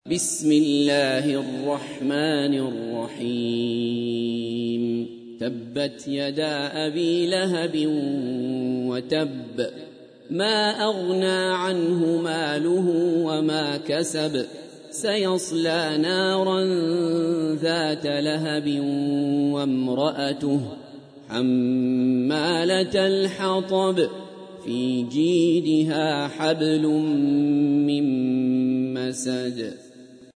بسم الله الرحمن الرحيم تبت يدا أبي لهب وتب ما أغنى عنه ماله وما كسب سيصلى نارا ذات لهب وامرأته حمالة الحطب في جيدها حبل من مسد